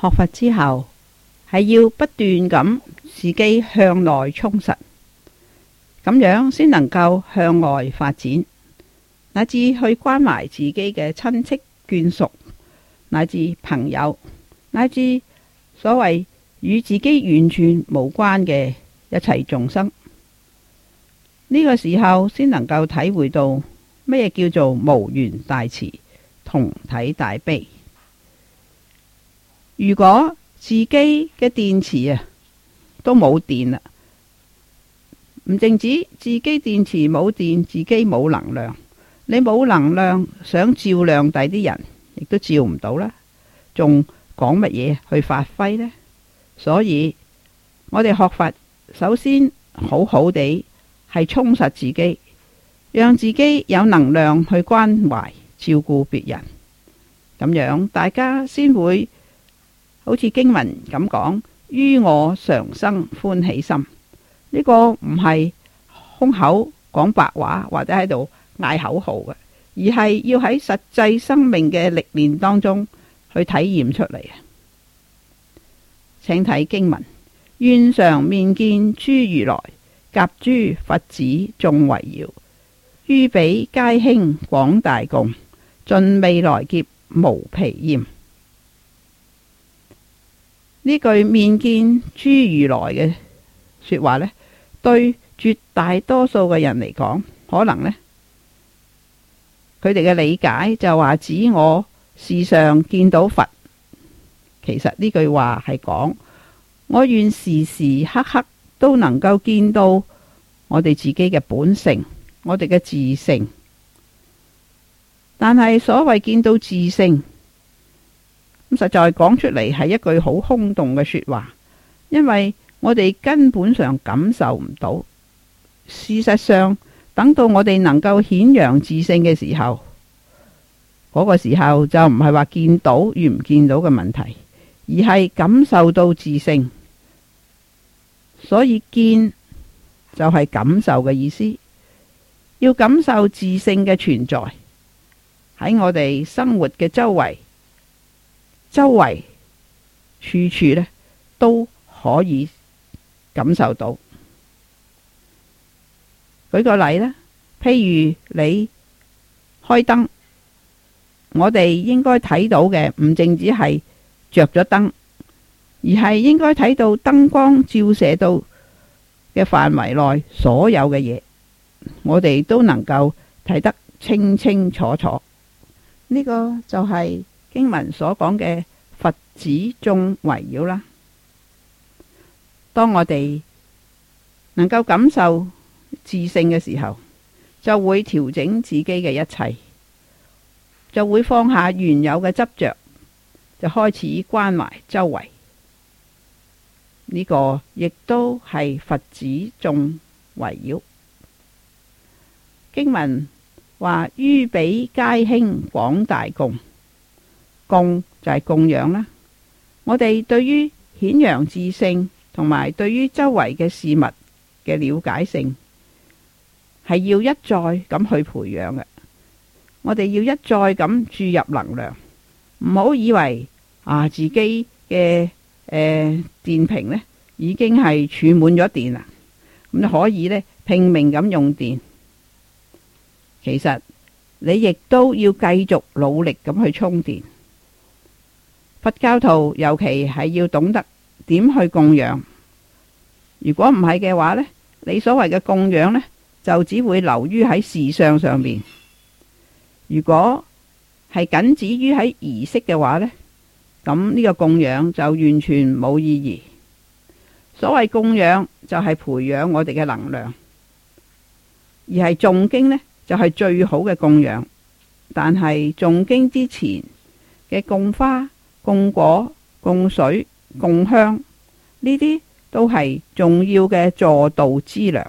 學佛之後，係要不斷咁自己向內充實，咁樣先能夠向外發展，乃至去關懷自己嘅親戚眷屬，乃至朋友，乃至所謂與自己完全無關嘅一切眾生。呢個時候先能夠體會到咩叫做無緣大慈，同體大悲。如果自己嘅電池都冇電啦，唔淨止自己電池冇電，自己冇能量，你冇能量想照亮第啲人，亦都照唔到啦，仲講乜嘢去發揮呢？所以我哋學佛，首先好好地係充實自己，讓自己有能量去關懷照顧別人，咁樣大家先會好似經文咁講，於我常生歡喜心。呢個唔係空口講白話或者喺度嗌口號嘅，而係要喺實際生命嘅歷練當中去體驗出嚟。請睇經文：願常面見諸如來，夾諸佛子眾圍繞，於彼皆興廣大供，盡未來劫無疲厭。呢句面見諸如來嘅說話呢，對絕大多數嘅人嚟講，可能呢，佢哋嘅理解就話指我時常見到佛。其實呢句話係講我願時時刻刻都能夠見到我哋自己嘅本性，我哋嘅自性。但係所謂見到自性，咁實在講出嚟係一句好空洞嘅說話，因為我哋根本上感受唔到。事實上，等到我哋能夠顯揚自性嘅時候，嗰個時候就唔係話見到與唔見到嘅問題，而係感受到自性。所以見就係感受嘅意思，要感受自性嘅存在喺我哋生活嘅周圍處處呢都可以感受到。舉個例啦，譬如你開燈，我哋應該睇到嘅唔淨止係着咗燈，而係應該睇到燈光照射到嘅範圍內所有嘅嘢，我哋都能夠睇得清清楚楚。呢個就係經文所講嘅佛子眾圍繞啦。當我哋能夠感受自性嘅時候，就會調整自己嘅一切，就會放下原有嘅執着，就開始關懷周圍。呢個亦都係佛子眾圍繞。經文話於彼皆興廣大供，供就係供養啦。我哋對於顯揚自性同埋對於周圍嘅事物嘅了解性，係要一再咁去培養嘅。我哋要一再咁注入能量，唔好以為自己嘅電瓶呢已經係儲滿咗電啦，咁就可以呢拼命咁用電。其實你亦都要繼續努力咁去充電。佛教徒尤其係要懂得點去供養。如果唔係嘅話呢，你所謂嘅供養呢，就只會流於喺事相上面。如果係僅止於喺儀式嘅話呢，咁呢個供養就完全冇意義。所謂供養就係培養我哋嘅能量，而係誦經呢，就係最好嘅供養。但係誦經之前嘅供花、供果、供水、供香，呢啲都係重要嘅助道資糧。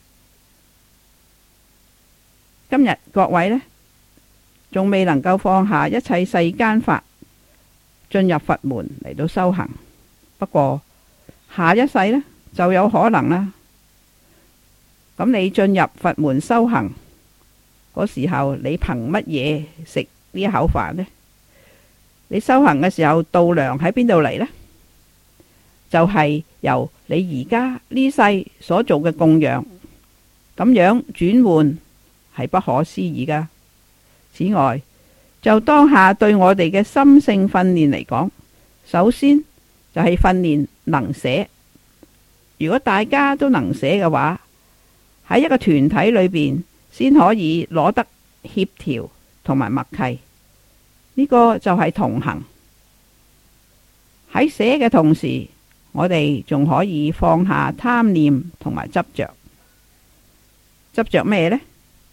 今日各位呢，仲未能夠放下一切世間法，進入佛門嚟到修行。不過下一世呢，就有可能啦。咁你進入佛門修行嗰時候，你憑乜嘢食呢一口飯呢？ 你修行嘅時候，度量喺邊度嚟呢？就係由你而家呢世所做嘅供養，咁樣轉換係不可思議噶。此外，就當下對我哋嘅心性訓練嚟講，首先就係訓練能捨。如果大家都能捨嘅話，喺一個團體裏邊先可以攞得協調同埋默契。呢個就係同行。喺捨嘅同時，我哋仲可以放下貪念同埋執着。執着咩呢？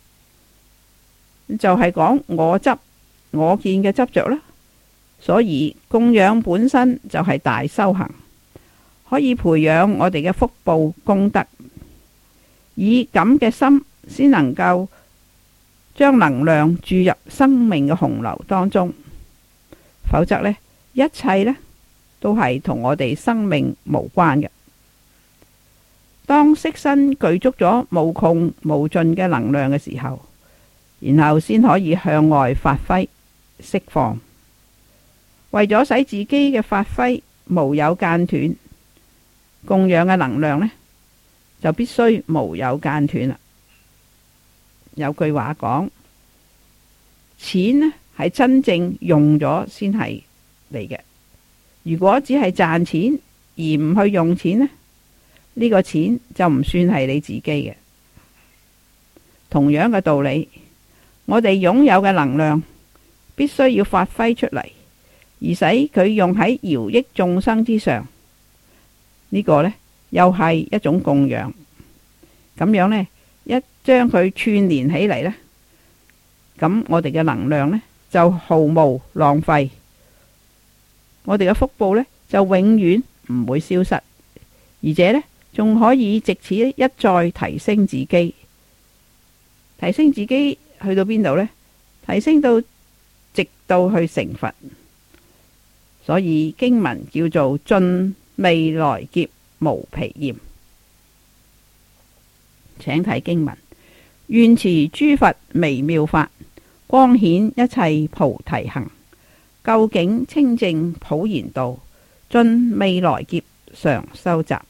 就係講我執我見嘅執着啦。所以供養本身就係大修行，可以培養我哋嘅福報功德。以咁嘅心先能夠將能量注入生命嘅洪流當中，否則呢，一切呢都係同我哋生命無關嘅。當色身具足咗無窮無盡嘅能量嘅時候，然後先可以向外發揮釋放。為咗使自己嘅發揮無有間斷，供養嘅能量呢，就必須無有間斷啦。有句話講，錢呢係真正用咗先係嚟嘅。如果只係賺錢而唔去用錢呢，呢個錢就唔算係你自己嘅。同樣嘅道理，我哋擁有嘅能量必須要發揮出嚟，而使佢用喺饒益眾生之上。呢個呢，又係一種供養。咁樣呢，一將佢串連起嚟呢，咁我哋嘅能量呢，就毫無浪費，我哋嘅福報呢，就永遠唔會消失，而且呢，仲可以藉此一再提升自己。提升自己去到邊度呢？提升到直到去成佛。所以經文叫做盡未來劫無疲厭。請睇經文，願持諸佛微妙法，光顯一切菩提行，究竟清淨普賢道，盡未來劫常修習。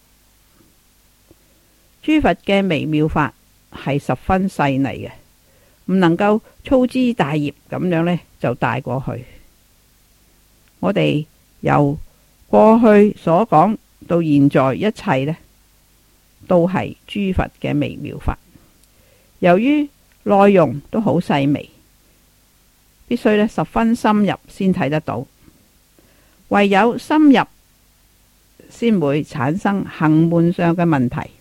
諸佛嘅微妙法係十分細膩嘅，唔能夠粗枝大葉咁樣呢就帶過去。我哋由過去所講到現在，一切呢都係諸佛嘅微妙法。由於內容都好細微，必須呢十分深入先睇得到。唯有深入，先會產生行門上嘅問題。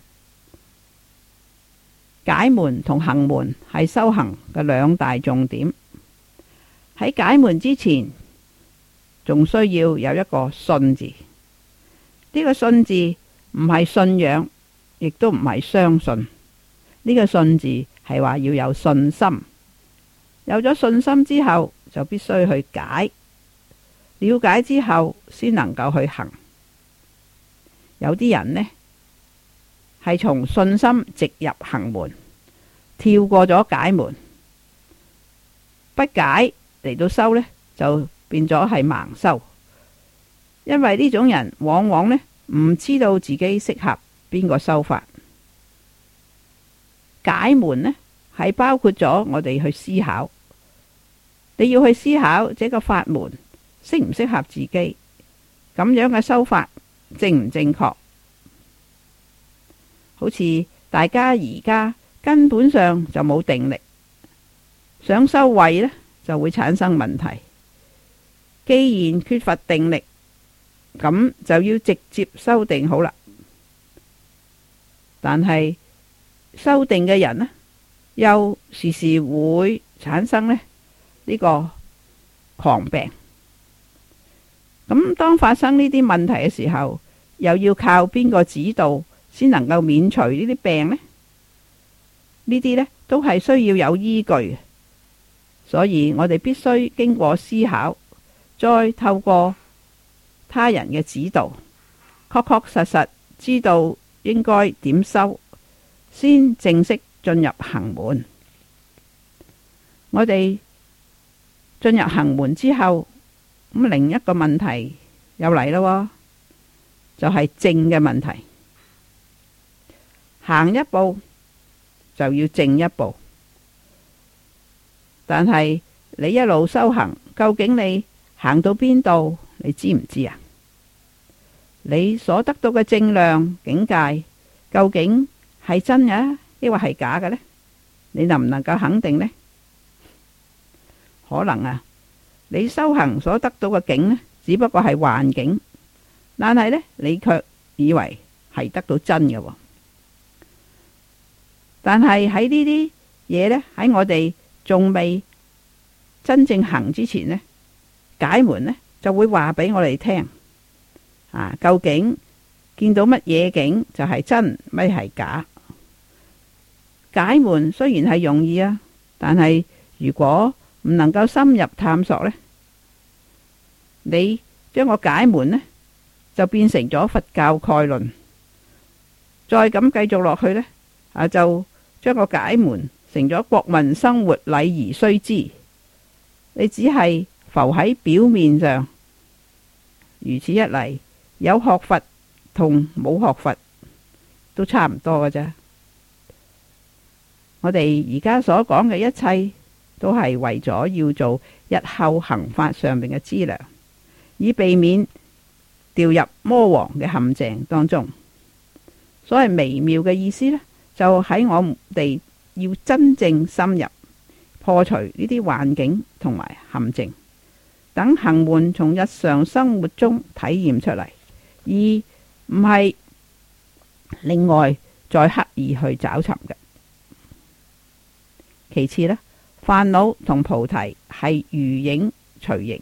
解門同行門係修行嘅兩大重點。喺解門之前，仲需要有一個信字。呢個信字唔係信仰，亦都唔係相信。呢個信字係話要有信心。有咗信心之後，就必須去解。了解之後，先能夠去行。有啲人呢，係從信心直入行門，跳過咗解門，不解嚟到修呢，就變咗係盲修。因為呢種人往往呢唔知道自己適合邊個修法。解門呢係包括咗我哋去思考，你要去思考這個法門適唔適合自己，咁樣嘅修法正唔正確？好似大家而家根本上就冇定力，想修慧呢就會產生問題。既然缺乏定力，咁就要直接修定好啦。但係修定嘅人呢，又時時會產生呢個狂病。咁當發生呢啲問題嘅時候，又要靠邊個指導先能夠免除呢啲病呢？呢啲呢都係需要有依據嘅，所以我哋必須經過思考，再透過他人嘅指導，確確實實知道應該點修，先正式進入行門。我哋進入行門之後， 咁另一個問題又嚟咯，就係靜嘅問題。行一步就要靜一步，但係你一路修行，究竟你行到邊度，你知唔知啊？你所得到嘅正量境界，究竟係真嘅，抑或係假嘅呢？你能唔能夠肯定呢？可能啊，你修行所得到嘅境呢，只不過係幻境，但係呢，你卻以為係得到真嘅。但係喺呢啲嘢呢，喺我哋仲未真正行之前呢，解門呢就會話俾我哋聽，究竟見到乜嘢境就係真，乜係假？解門雖然係容易啊，但係如果唔能夠深入探索呢，你將個解門呢就變成咗佛教概論，再咁繼續落去呢，就將個解門成咗國民生活禮儀須知。你只係浮喺表面上，如此一嚟，有學佛同冇學佛都差唔多㗎啫。我哋而家所講嘅一切，都係為咗要做日後行法上面嘅資糧，以避免掉入魔王嘅陷阱當中。所謂微妙嘅意思呢，就喺我哋要真正深入破除呢啲幻境同埋陷阱，等行門從日常生活中體驗出嚟，而唔係另外再刻意去找尋嘅。其次呢，煩惱同菩提係如影隨形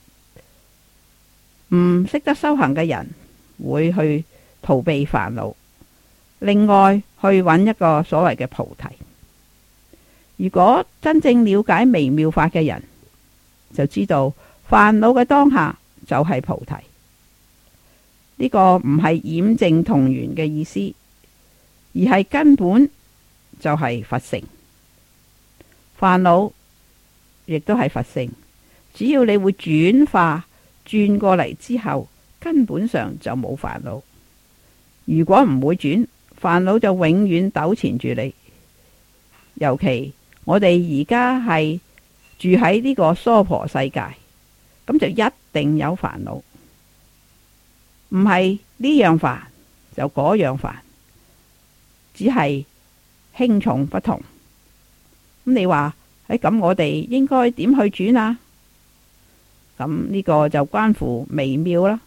嘅，唔識得修行嘅人會去逃避煩惱，另外去揾一個所謂嘅菩提。如果真正了解微妙法嘅人，就知道煩惱嘅當下就係菩提。呢個唔係染淨同源嘅意思，而係根本就係佛性。煩惱亦都係佛性，只要你會轉化轉過嚟之後，根本上就冇煩惱。如果唔會轉，煩惱就永遠糾纏住你。尤其我哋而家係住喺呢個娑婆世界，咁就一定有煩惱，唔係呢樣煩就嗰樣煩，只係輕重不同。咁你話咁我哋應該點去轉啊？咁呢個就關乎微妙啦。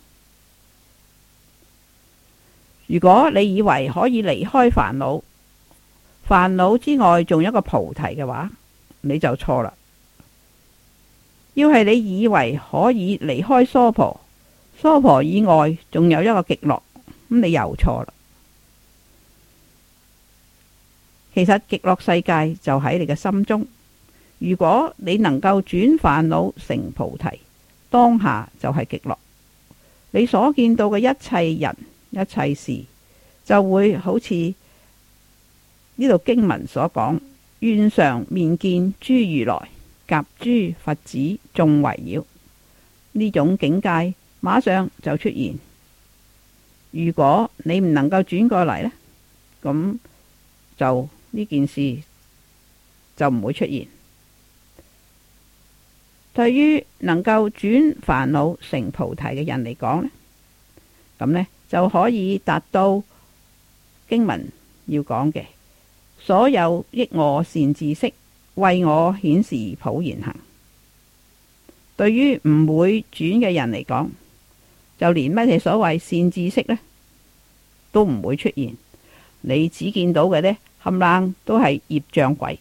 如果你以為可以離開煩惱，煩惱之外仲有一個菩提嘅話，你就錯啦。要係你以為可以離開娑婆，娑婆以外仲有一個極樂，咁你又錯啦。其實極樂世界就喺你嘅心中。如果你能夠轉煩惱成菩提，當下就係極樂。你所見到嘅一切人、一切事，就會好似呢度經文所講，願常面見諸如來，夾諸佛子眾圍繞。呢種境界馬上就出現。如果你唔能夠轉過嚟呢，咁就呢件事就唔會出現。對於能夠轉煩惱成菩提嘅人嚟講呢，咁呢就可以達到經文要講嘅所有益我善知識，為我顯示普賢行。對於唔會轉嘅人嚟講，就連乜嘢所謂善知識呢都唔會出現。你只見到嘅呢，冚唪都係業障鬼。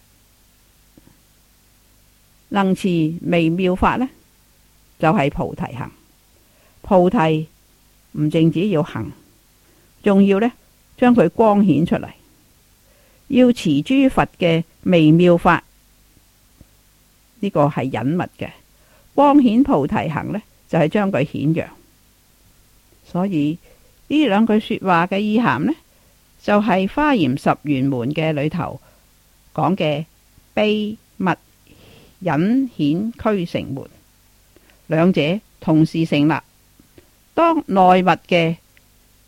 能持微妙法呢，就係菩提行。菩提唔淨止要行，仲要呢將佢光顯出嚟。要持諸佛嘅微妙法，呢個係隱密嘅。光顯菩提行呢，就係將佢顯揚。所以呢兩句說話嘅意涵呢，就係華嚴十圓門嘅裏頭講嘅秘密隱顯俱成門，兩者同時成立。當內物嘅